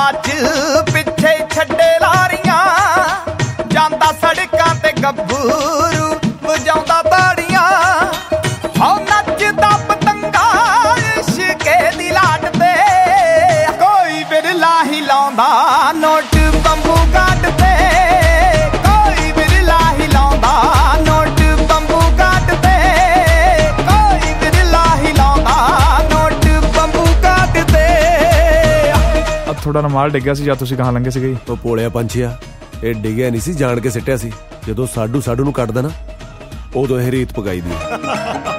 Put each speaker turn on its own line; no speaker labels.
ਬਾਜ ਪਿੱਛੇ ਛੱਡੇ ਲਾਰੀਆਂ, ਜਾਂਦਾ ਸੜਕਾਂ ਤੇ ਗੱਭਰੂ ਵਜਾਉਂਦਾ ਤਾੜੀਆਂ। ਹੋ ਨੱਚਦਾ ਪਤੰਗਾ ਇਸ਼ਕੇ ਦੀ ਲਾਟ ਤੇ, ਕੋਈ ਬਿਰਲਾ ਹੀ ਲਾਉਂਦਾ ਨੋਟ ਬੰਬੂ ਘਾਟ ਤੇ, ਕੋਈ ਬਿਰਲਾ ਹੀ ਲਾਉਂਦਾ ਨੋਟ ਬੰਬੂ ਘਾਟ ਤੇ, ਕੋਈ ਬਿਰਲਾ ਹੀ ਲਾਉਂਦਾ ਨੋਟ ਬੰਬੂ ਘਾਟ ਤੇ।
ਥੋੜਾ ਰਮਾਲ ਡਿੱਗਿਆ ਸੀ ਜਦ ਤੁਸੀਂ ਕਹਾਂ ਲੰਘੇ ਸੀਗੇ।
ਉਹ ਪੋਲਿਆ ਪੰਛੀਆ, ਇਹ ਡਿੱਗਿਆ ਨਹੀਂ ਸੀ, ਜਾਣ ਕੇ ਸਿੱਟਿਆ ਸੀ। ਜਦੋਂ ਸਾਡੂ ਨੂੰ ਕੱਢਦਾ ਨਾ, ਉਦੋਂ ਇਹ ਰੀਤ ਪਕਾਈ ਦੀ।